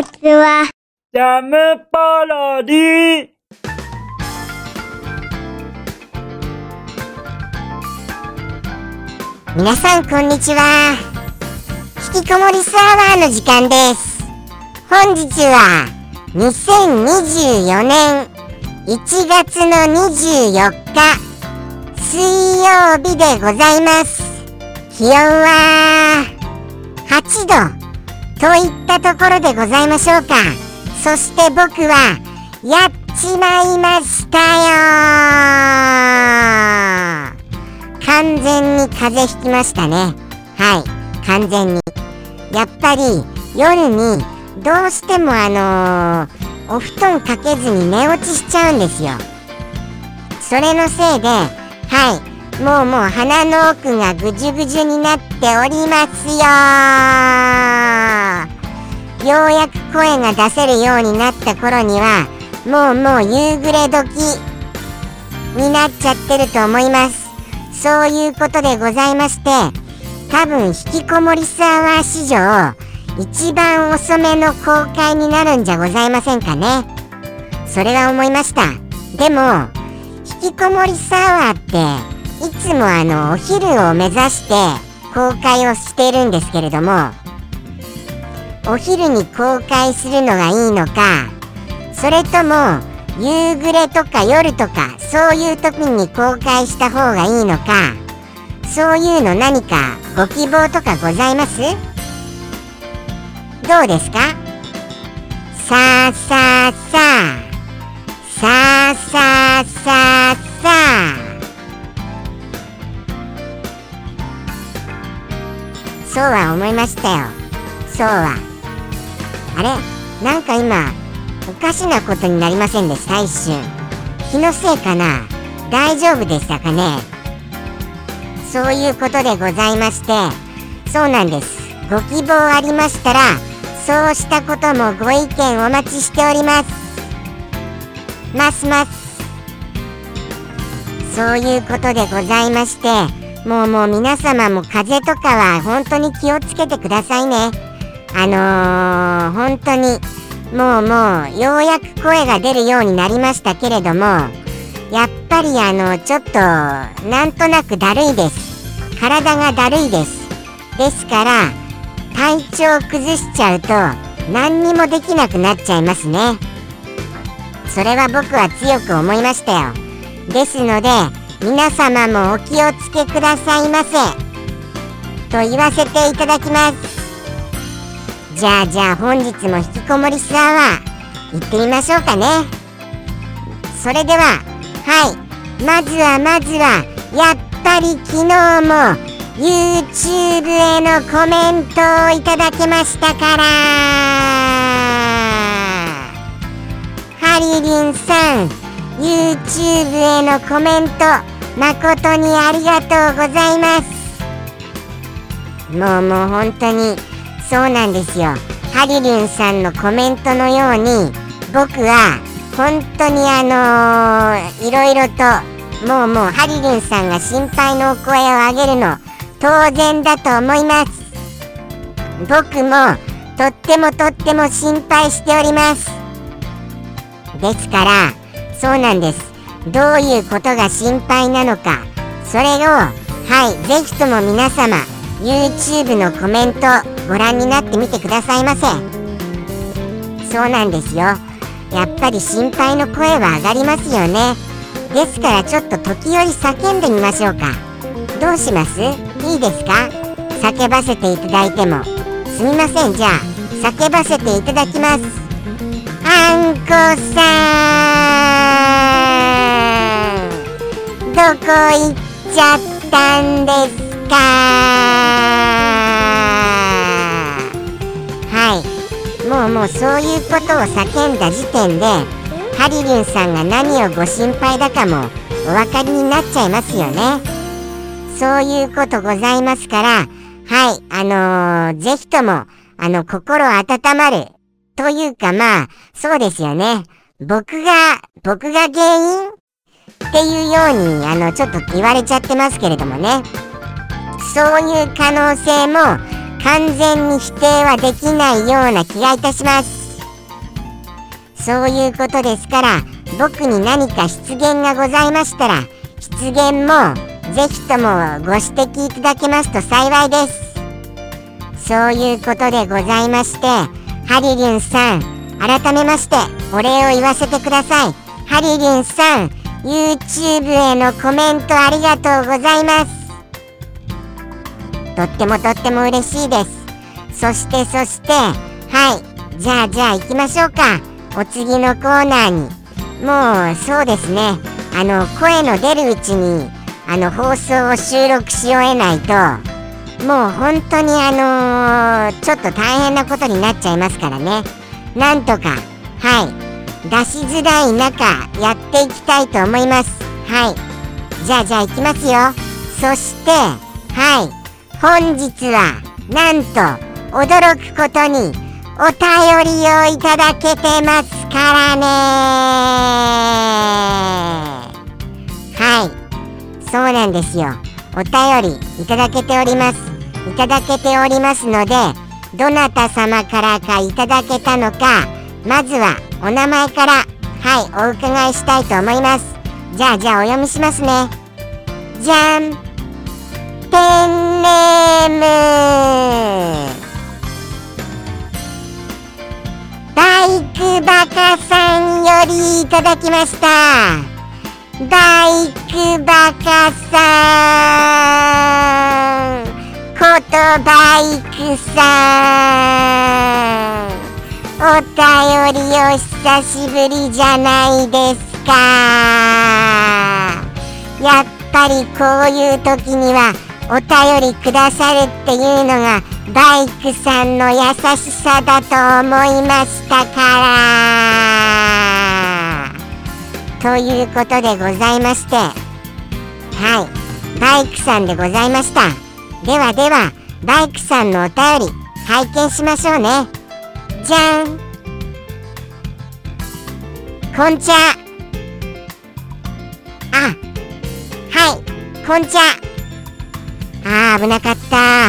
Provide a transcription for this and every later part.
ちは。 ジャムパロディ。 皆さんこんにちは。引きこもりサーバーの時間です。本日は2024年1月の24日水曜日でございます。気温は8度といったところでございましょうか。そして僕はやっちまいましたよ。完全に風邪ひきましたね。はい、完全に。やっぱり夜にどうしてもお布団かけずに寝落ちしちゃうんですよ。それのせいで、はい、もう鼻の奥がぐじゅぐじゅになっておりますよ。ようやく声が出せるようになった頃にはもう夕暮れ時になっちゃってると思います。そういうことでございまして、多分引きこもりサーバー史上一番遅めの公開になるんじゃございませんかね。それは思いました。でも引きこもりサーバーっていつもお昼を目指して公開をしているんですけれども、お昼に公開するのがいいのか、それとも夕暮れとか夜とかそういう時に公開した方がいいのか、そういうの何かご希望とかございます？どうですか？さあさあさあさあさあさあさあ、そうは思いましたよ。そうは。あれ、なんか今おかしなことになりませんでした？一瞬気のせいかな？大丈夫でしたかね？そういうことでございまして、そうなんです。ご希望ありましたらそうしたこともご意見お待ちしております。ますます。そういうことでございまして、もう皆様も風邪とかは本当に気をつけてくださいね。本当にもうようやく声が出るようになりましたけれども、やっぱりちょっとなんとなくだるいです。体がだるいです。ですから体調を崩しちゃうと何にもできなくなっちゃいますね。それは僕は強く思いましたよ。ですので皆様もお気をつけくださいませと言わせていただきます。じゃあ本日も引きこもりサーバー行ってみましょうかね。それでは、はい、まずはやっぱり昨日も YouTube へのコメントをいただけましたから、ハリリンさん YouTube へのコメント誠にありがとうございます。もう本当にそうなんですよ。ハリリンさんのコメントのように僕は本当にいろいろともうハリリンさんが心配のお声を上げるの当然だと思います。僕もとっても心配しております。ですからそうなんです。どういうことが心配なのか、それをぜひとも皆様 YouTube のコメントご覧になってみてくださいませ。そうなんですよ。やっぱり心配の声は上がりますよね。ですからちょっと時折叫んでみましょうか。どうします？いいですか？叫ばせていただいても。すみません。じゃあ叫ばせていただきます。あんこさん、どこ行っちゃったんですか？はい、もうそういうことを叫んだ時点でハリリンさんが何をご心配だかもお分かりになっちゃいますよね。そういうことございますから、はい、ぜひとも心温まるというか、そうですよね。僕が原因っていうようにちょっと言われちゃってますけれどもね。そういう可能性も完全に否定はできないような気がいたします。 そういうことですから、僕に何か失言がございましたら、失言もぜひともご指摘いただけますと幸いです。そういうことでございまして、ハリリュンさん、改めましてお礼を言わせてください。ハリリュンさん、 YouTube へのコメントありがとうございます。とっても嬉しいです。そしてはい、じゃあ行きましょうか。お次のコーナーに。もうそうですね、声の出るうちに放送を収録し終えないと、もう本当にちょっと大変なことになっちゃいますからね。なんとか、はい、出しづらい中やっていきたいと思います。はい、じゃあ行きますよ。そしてはい、本日はなんと驚くことにお便りをいただけてますからね。はい、そうなんですよ。お便りいただけておりますので、どなた様からかいただけたのか、まずはお名前から、はい、お伺いしたいと思います。じゃあお読みしますね。じゃん、ペンネームバイクバカさんよりいただきました。バイクバカさんことバイクさん、お便りお久しぶりじゃないですか。やっぱりこういう時にはお便りくださるっていうのがバイクさんの優しさだと思いましたから。ということでございまして、はい、バイクさんでございました。ではバイクさんのお便り拝見しましょうね。じゃん、こんちゃ。はい、こんちゃ。危なかった。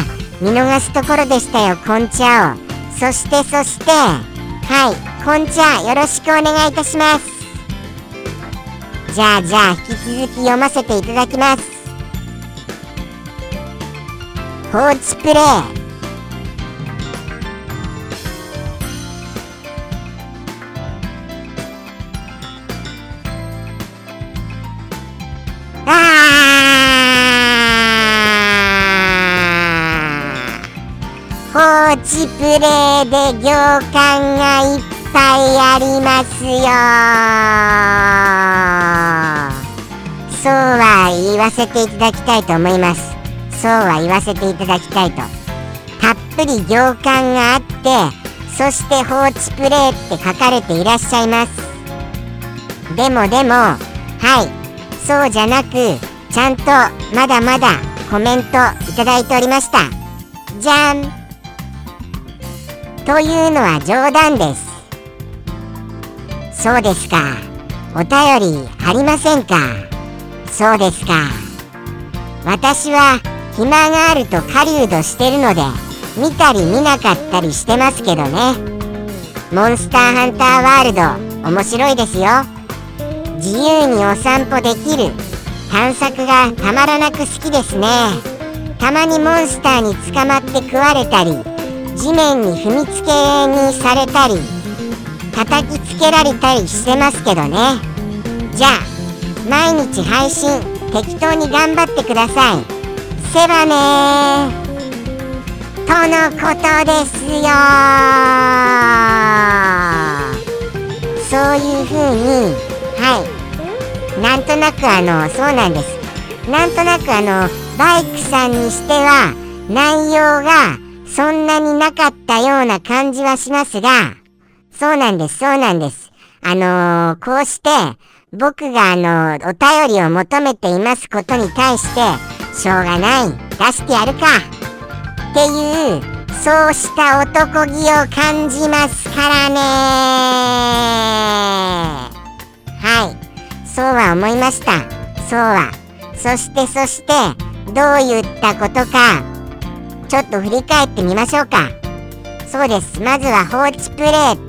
見逃すところでしたよ、こんちゃを。そしてはい、こんちゃ、よろしくお願いいたします。じゃあ引き続き読ませていただきます。放置プレイ。放置プレイで行間がいっぱいありますよ。そうは言わせていただきたいと思います。たっぷり行間があって、そして放置プレイって書かれていらっしゃいます。でもはい、そうじゃなく、ちゃんとまだコメントいただいておりました。じゃん。というのは冗談です。そうですか。お便りありませんか。そうですか。私は暇があると狩人してるので、見たり見なかったりしてますけどね。モンスターハンターワールド面白いですよ。自由にお散歩できる探索がたまらなく好きですね。たまにモンスターに捕まって食われたり、地面に踏みつけにされたり、叩きつけられたりしてますけどね。じゃあ毎日配信適当に頑張ってください。せばねーとのことですよ。そういう風に、はい、なんとなくそうなんです。なんとなくバイクさんにしては内容がそんなになかったような感じはしますが、そうなんです。こうして僕がお便りを求めていますことに対して、しょうがない、出してやるかっていう、そうした男気を感じますからね。はい、そうは思いました。そしてどういったことかちょっと振り返ってみましょうか。そうです。まずは放置プレイ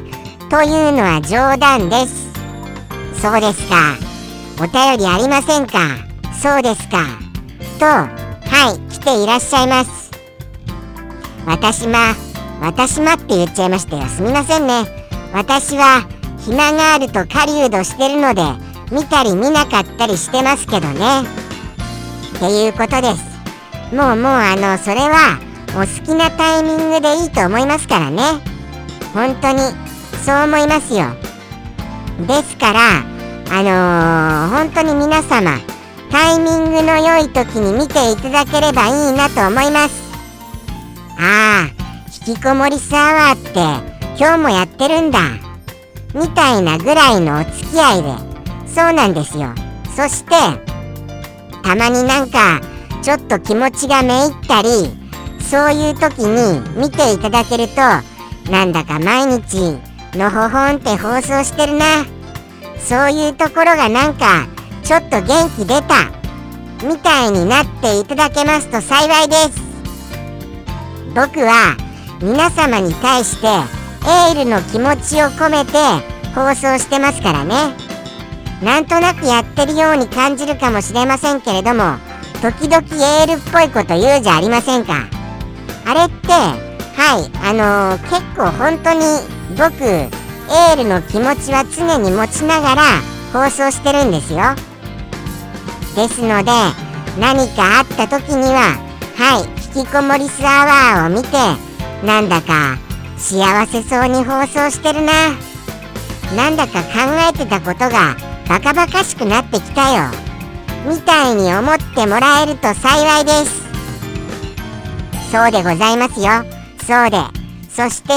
というのは冗談です。そうですか。お便りありませんか。そうですか。と、はい、来ていらっしゃいます。私まって言っちゃいましたよ。すみませんね。私は暇があると狩人してるので、見たり見なかったりしてますけどね。っていうことです。もうそれはお好きなタイミングでいいと思いますからね。本当にそう思いますよ。ですから本当に皆様タイミングの良い時に見ていただければいいなと思います。ああ、引きこもりスアワーって今日もやってるんだみたいなぐらいのお付き合いで、そうなんですよ。そしてたまになんかちょっと気持ちがめいったり、そういう時に見ていただけると、なんだか毎日のほほんって放送してるな、そういうところがなんかちょっと元気出たみたいになっていただけますと幸いです。僕は皆様に対してエールの気持ちを込めて放送してますからね。なんとなくやってるように感じるかもしれませんけれども、時々エールっぽいこと言うじゃありませんか。あれって結構本当に僕エールの気持ちは常に持ちながら放送してるんですよ。ですので何かあった時には引きこもりスアワーを見て、なんだか幸せそうに放送してるな、なんだか考えてたことがバカバカしくなってきたよみたいに思ってもらえると幸いです。そうでございますよ。そうで、そして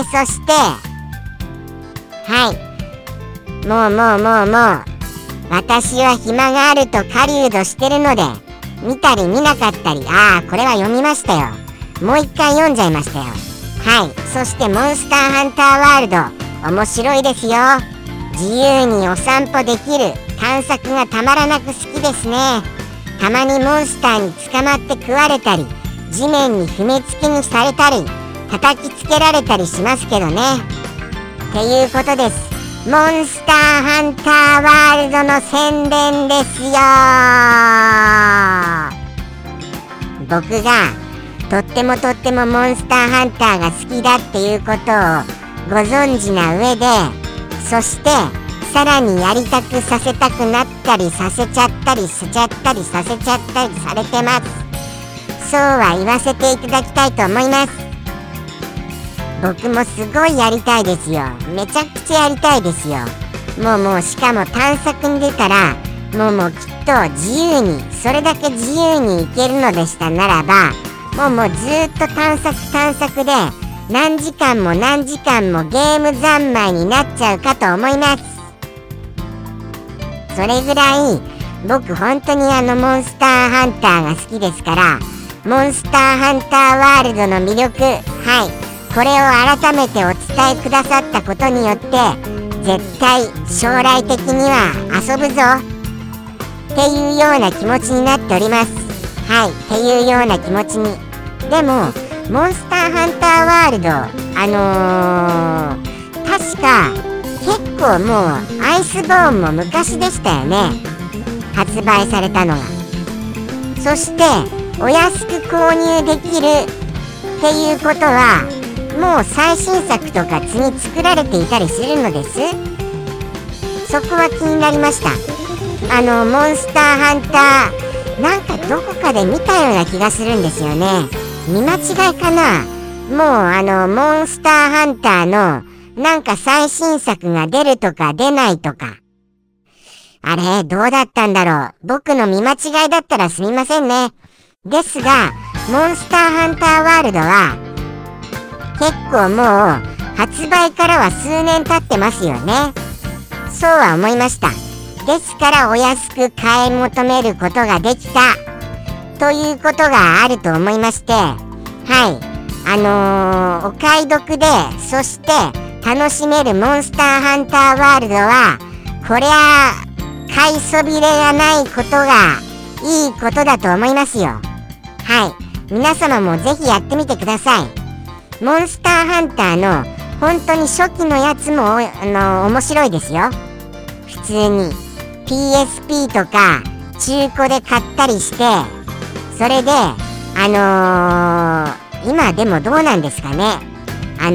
もう私は暇があると狩人してるので、見たり見なかったり、これは読みましたよ。もう一回読んじゃいましたよ。そしてモンスターハンターワールド面白いですよ。自由にお散歩できる探索がたまらなく好きですね。たまにモンスターに捕まって食われたり、地面に踏みつけにされたり、叩きつけられたりしますけどね。っていうことです。モンスターハンターワールドの宣伝ですよ。僕がとってもモンスターハンターが好きだっていうことをご存知な上で、そしてさらにやりたくさせたくなったりさせちゃったりしちゃったりさせちゃったりされてます。そうは言わせていただきたいと思います。僕もすごいやりたいですよ。めちゃくちゃやりたいですよ。もうしかも探索に出たらもうきっと自由に、それだけ自由に行けるのでしたならば、もうずっと探索で何時間もゲーム三昧になっちゃうかと思います。それぐらい僕本当にモンスターハンターが好きですから、モンスターハンターワールドの魅力、これを改めてお伝えくださったことによって、絶対将来的には遊ぶぞっていうような気持ちになっております。っていうような気持ちに。でもモンスターハンターワールド確か結構もうアイスボーンも昔でしたよね、発売されたのが。そしてお安く購入できるっていうことは、もう最新作とか次作られていたりするのです。そこは気になりました。モンスターハンターなんかどこかで見たような気がするんですよね。見間違いかな。もうモンスターハンターのなんか最新作が出るとか出ないとか、あれどうだったんだろう。僕の見間違いだったらすみませんね。ですがモンスターハンターワールドは結構もう発売からは数年経ってますよね。そうは思いました。ですからお安く買い求めることができたということがあると思いまして、お買い得で、そして楽しめるモンスターハンターワールドは、こりゃ買いそびれがないことがいいことだと思いますよ。皆様もぜひやってみてください。モンスターハンターの本当に初期のやつも面白いですよ。普通に PSP とか中古で買ったりして、それで今でもどうなんですかね、ダ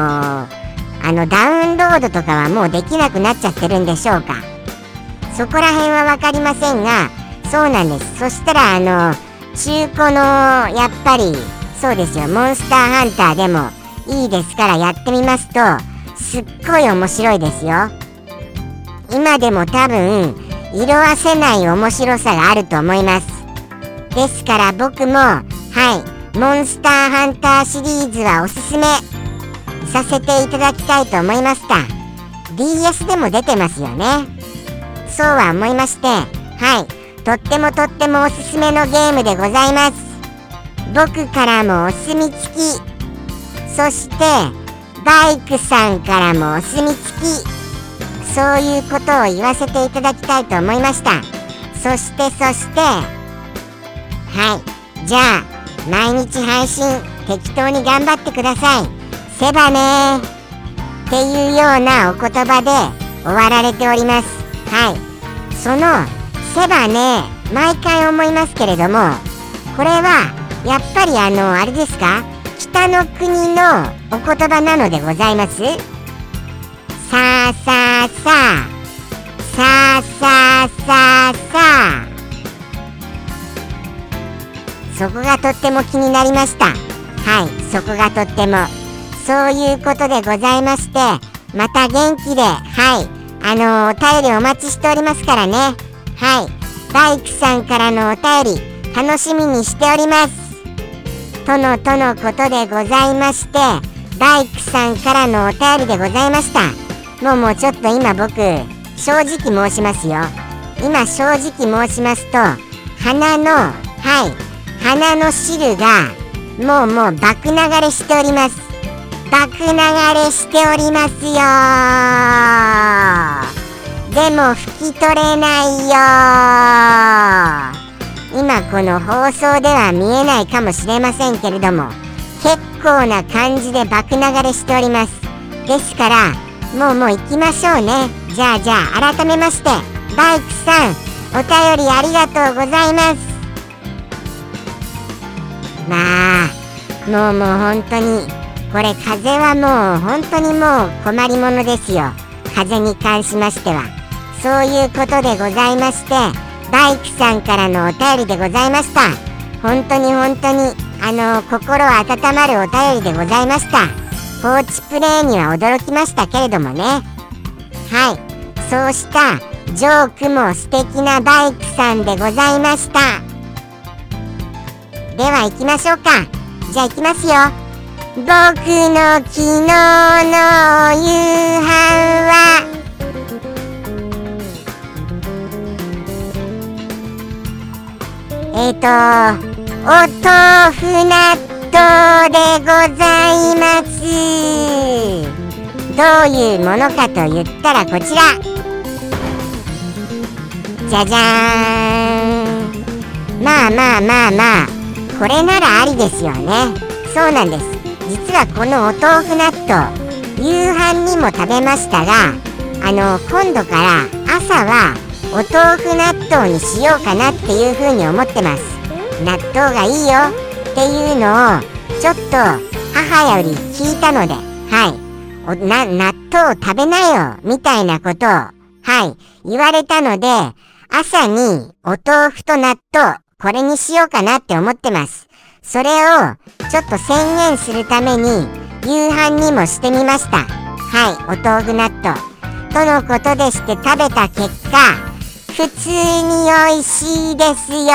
ウンロードとかはもうできなくなっちゃってるんでしょうか。そこら辺は分かりませんが、そうなんです。そしたら中古のやっぱりそうですよ、モンスターハンターでもいいですからやってみますとすっごい面白いですよ。今でも多分色褪せない面白さがあると思います。ですから僕もモンスターハンターシリーズはおすすめさせていただきたいと思いました。 DS でも出てますよね。そうは思いまして、とってもおすすめのゲームでございます。僕からもお墨付き、そしてバイクさんからもお墨付き、そういうことを言わせていただきたいと思いました。そしてじゃあ毎日配信適当に頑張ってください。セバねーっていうようなお言葉で終わられております。そのセバねー毎回思いますけれども、これはやっぱりあれですか、北の国のお言葉なのでございます。さあさあさあさあさあさあさあ、そこがとっても気になりました。そこがとってもそういうことでございまして、また元気でお便りお待ちしておりますからね。バイクさんからのお便り楽しみにしておりますとのことでございまして、バイクさんからのお便りでございました。もうちょっと今僕正直申しますよ。今正直申しますと、鼻の汁がもう爆流れしております。爆流れしておりますよ。でも拭き取れないよ。今この放送では見えないかもしれませんけれども、結構な感じで爆流れしております。ですからもう行きましょうね。じゃあ改めましてバイクさんお便りありがとうございます。もう本当にこれ風はもう本当にもう困りものですよ。風に関しましてはそういうことでございまして、バイクさんからのお便りでございました。本当に心温まるお便りでございました。放置プレイには驚きましたけれどもね。そうしたジョークも素敵なバイクさんでございました。では行きましょうか。じゃあ行きますよ。僕の昨日の夕飯はお豆腐納豆でございます。どういうものかと言ったらこちら、じゃじゃーん。まあこれならありですよね。そうなんです。実はこのお豆腐納豆夕飯にも食べましたが、今度から朝はお豆腐納豆にしようかなっていう風に思ってます。納豆がいいよっていうのをちょっと母より聞いたので、納豆を食べなよみたいなことを言われたので、朝にお豆腐と納豆これにしようかなって思ってます。それをちょっと宣言するために夕飯にもしてみました。お豆腐納豆とのことでして食べた結果、普通に美味しいですよ。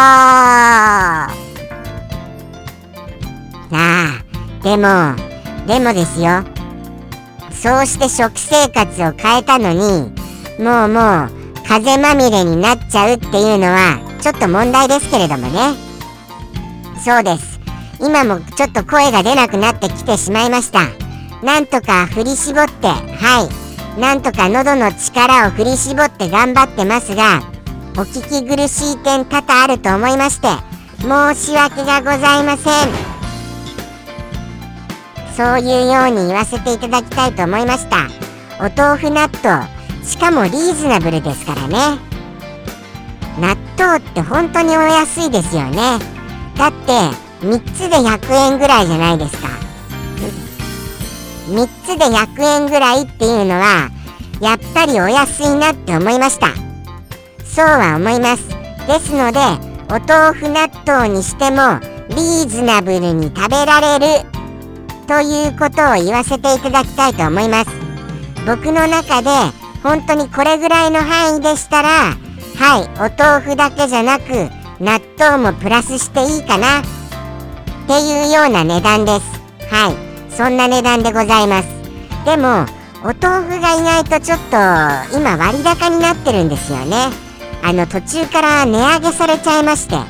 でもですよ、そうして食生活を変えたのにもう風まみれになっちゃうっていうのはちょっと問題ですけれどもね。そうです。今もちょっと声が出なくなってきてしまいました。なんとか振り絞って、なんとか喉の力を振り絞って頑張ってますが、お聞き苦しい点多々あると思いまして申し訳がございません。 そういうように言わせていただきたいと思いました。お豆腐納豆、しかもリーズナブルですからね。納豆って本当にお安いですよね。だって3つで100円ぐらいじゃないですか。3つで100円ぐらいっていうのはやっぱりお安いなって思いました。そうは思います。ですのでお豆腐納豆にしてもリーズナブルに食べられるということを言わせていただきたいと思います。僕の中で本当にこれぐらいの範囲でしたら、はい、お豆腐だけじゃなく納豆もプラスしていいかなっていうような値段です。はい、そんな値段でございます。でもお豆腐が意外とちょっと今割高になってるんですよね。途中から値上げされちゃいまして、はい、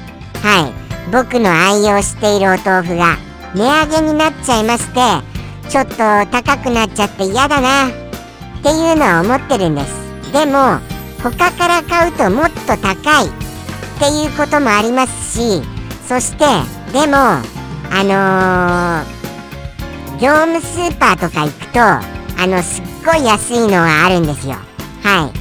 僕の愛用しているお豆腐が値上げになっちゃいまして、ちょっと高くなっちゃって嫌だなっていうのは思ってるんです。でも他から買うともっと高いっていうこともありますし、そしてでも業務スーパーとか行くとすっごい安いのがあるんですよ。はい、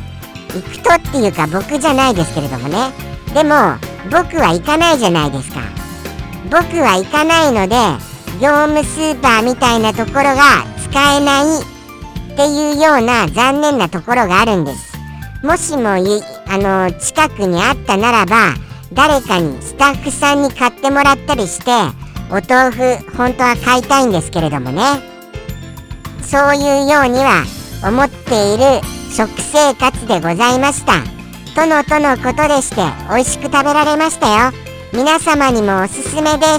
行くとっていうか僕じゃないですけれどもね。でも僕は行かないじゃないですか。僕は行かないので業務スーパーみたいなところが使えないっていうような残念なところがあるんです。もしも近くにあったならば誰かにスタッフさんに買ってもらったりしてお豆腐本当は買いたいんですけれどもね。そういうようには思っている食生活でございました。とのことでして美味しく食べられましたよ。皆様にもおすすめです。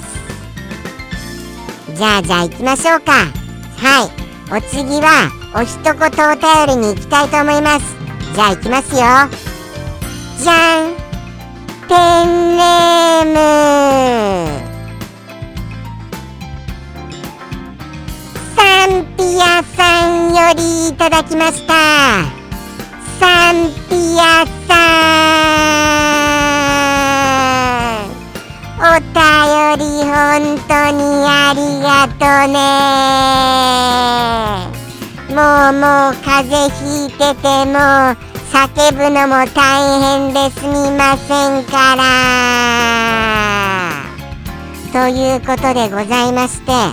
じゃあ行きましょうか。はい、お次はお一言お便りに行きたいと思います。じゃあ行きますよ。じゃん、ペンネームサンピアさんよりいただきました。サンピアさん、お便り本当にありがとね。もう風邪ひいてても叫ぶのも大変ですみませんから。ということでございまして、はい、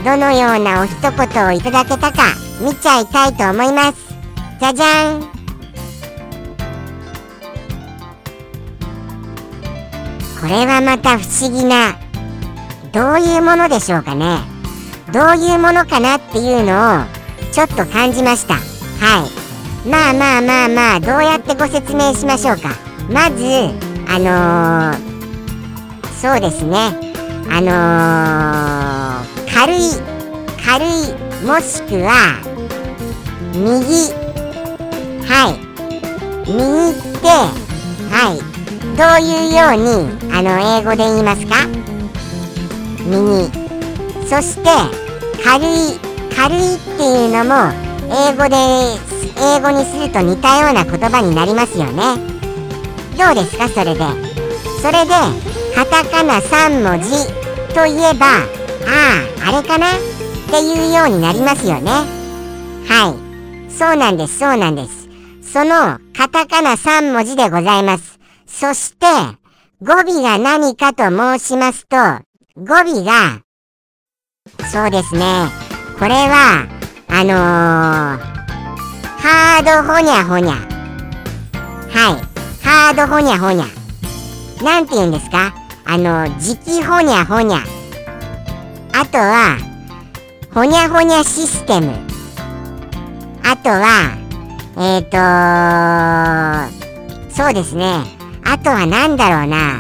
どのようなお一言をいただけたか見ちゃいたいと思います。じゃじゃん。これはまた不思議な、どういうものでしょうかね。どういうものかなっていうのをちょっと感じました。はい、まあどうやってご説明しましょうか。まずそうですね、軽いもしくは右、はい、右ってはい、どういうように英語で言いますか。右。そして軽いっていうのも英語にすると似たような言葉になりますよね。どうですか。それでカタカナ3文字といえばあれかなっていうようになりますよね。はい、そうなんです。そのカタカナ3文字でございます。そして語尾が何かと申しますと、語尾がそうですね、これはハードホニャホニャ、はい、ハードホニャホニャ、なんて言うんですか、磁気ホニャホニャ、あとはホニャホニャシステム、あとはそうですね、あとはなんだろうな、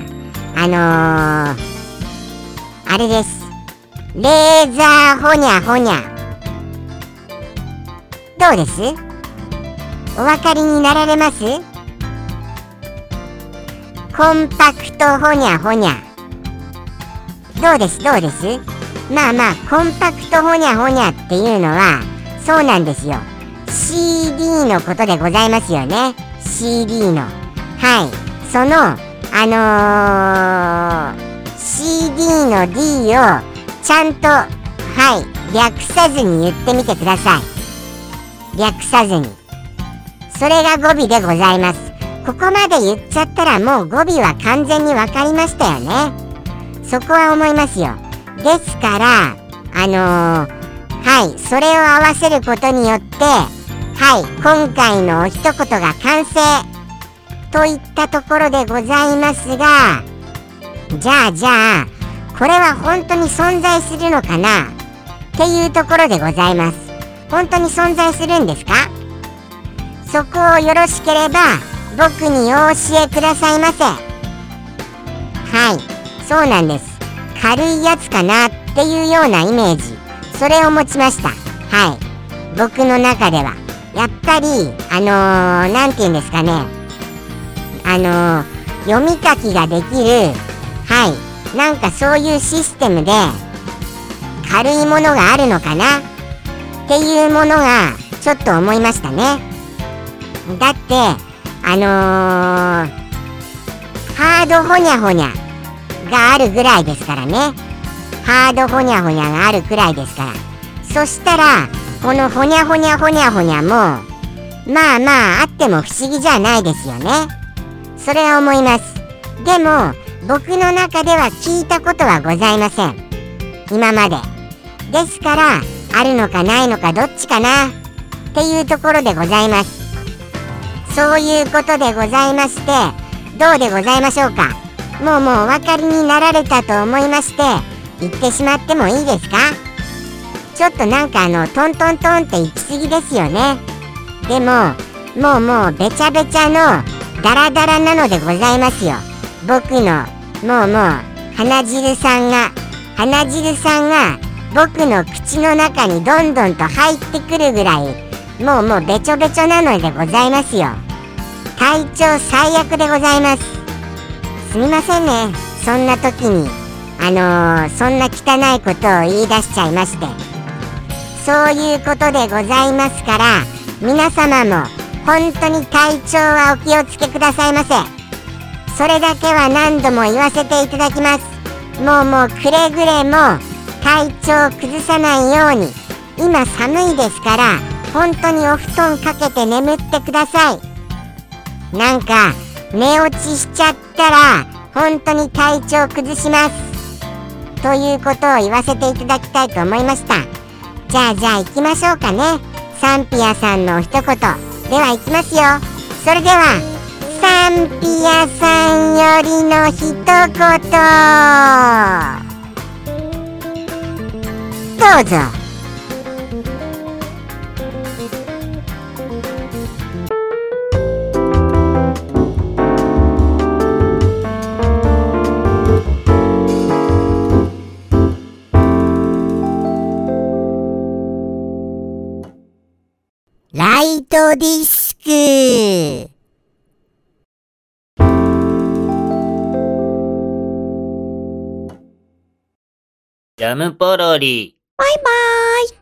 あれです、レーザーホニャホニャ、どうです？お分かりになられます？コンパクトホニャホニャ、どうです？まあコンパクトホニャホニャっていうのはそうなんですよ、 CD のことでございますよね。 CD の、はい、そのCD の D をちゃんと、はい、 略さずに言ってみてください。略さずに。それが語尾でございます。ここまで言っちゃったらもう語尾は完全にわかりましたよね。そこは思いますよ。ですからはい、それを合わせることによって、はい、今回のお一言が完成といったところでございますが、じゃあこれは本当に存在するのかなっていうところでございます。本当に存在するんですか？そこをよろしければ僕にお教えくださいませ。はい、そうなんです。軽いやつかなっていうようなイメージ、それを持ちました。はい、僕の中ではやっぱりなんて言うんですかね、読み書きができる、はい、なんかそういうシステムで軽いものがあるのかなっていうものがちょっと思いましたね。だってハードホニャホニャがあるぐらいですからね。ハードホニャホニャがあるくらいですから。そしたらこのホニャホニャホニャホニャもまああっても不思議じゃないですよね。それは思います。でも僕の中では聞いたことはございません、今まで。ですからあるのかないのかどっちかなっていうところでございます。そういうことでございまして、どうでございましょうか。もうお分かりになられたと思いまして言ってしまってもいいですか？ちょっとなんかトントントンって行き過ぎですよね。でももうべちゃべちゃのダラダラなのでございますよ。僕のもう鼻汁さんが僕の口の中にどんどんと入ってくるぐらいもうべちょべちょなのでございますよ。体調最悪でございます。すみませんね、そんな時にそんな汚いことを言い出しちゃいまして。そういうことでございますから、皆様も本当に体調はお気をつけくださいませ。それだけは何度も言わせていただきます。もうくれぐれも体調を崩さないように。今寒いですから本当にお布団かけて眠ってください。なんか寝落ちしちゃったら本当に体調崩しますということを言わせていただきたいと思いました。じゃあ行きましょうかね。サンピアさんの一言では行きますよ。それではサンピアさんよりの一言どうぞ。ライトディスク。 ジャムポロリ。 バイバーイ。